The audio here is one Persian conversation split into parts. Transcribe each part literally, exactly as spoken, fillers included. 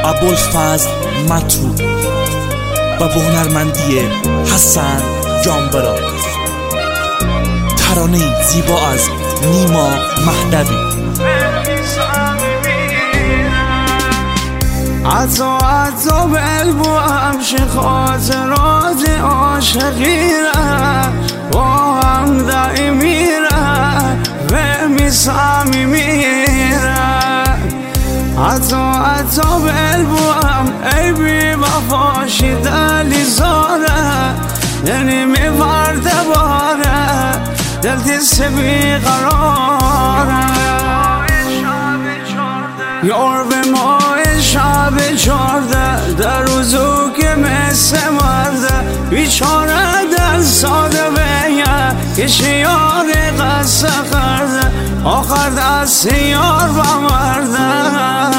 ابوالفضل مطرود و به هنرمندی حسن جانبرا. ترانه زیبا از نیما مهدوی. عطا عطا بلبو همش خاطرات عاشقیره با هم دعی میره و میسامی میره. عطا عطا بلبو هم ای بی وفاشی دلی زاره دلی میورده باره دل دیست بی قراره. یار به ما شب چارده در روزو که مثل مرده بیچاره دل ساده بگه که شیار قصه کرده آخر دست یار بمرده.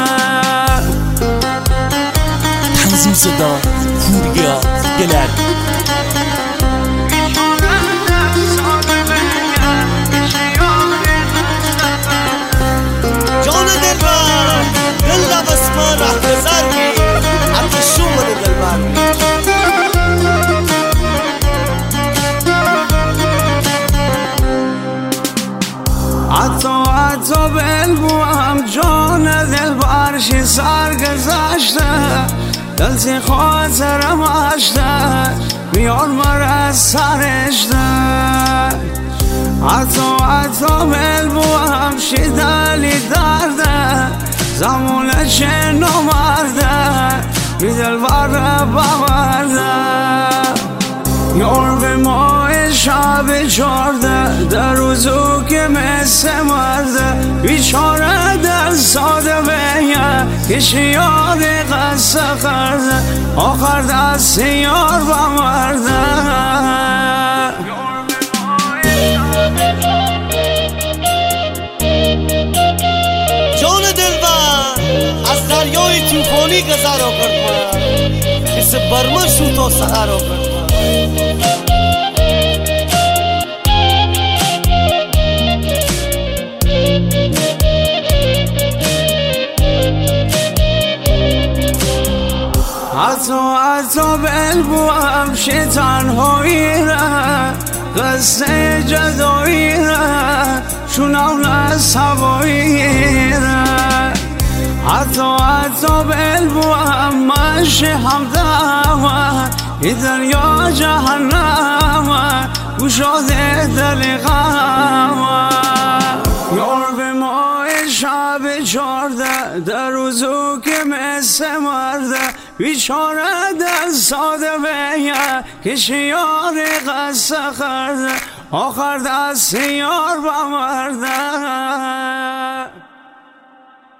تنظیم صدا پوریا گلر. جان دلبر دل لبسما راه گذر کی اتشو من دلبر. عطا عطا بلبو هم جان دلبرشی سر گذشته دلتی خاطرم اشته بیار مره سرشته. عطا عطا بلبو هم شی دلی درده زمونه چه نمرده بی دلبر بمرده. یار به ماه شب چارده در روزو که مثل مرده بیچاره دل ساده بگه که شیار قصه کرده آخر دست یار بمرده. جان دلبر از دریای توفانی گذر کرد من کسی برمه شو تا سهر کرد. عطا عطا بلبو همشه تنهایی ره قصه جدایی ره شونم نست هوایی ره. عطا عطا بلبو همشه همدمه ای دنیا جهنمه گشاده دل غمه. یار به ماه شب چارده در روزو که مثل مرده بیچاره دل ساده بگه که شیار قصه کرده آخر دست یار بمرده.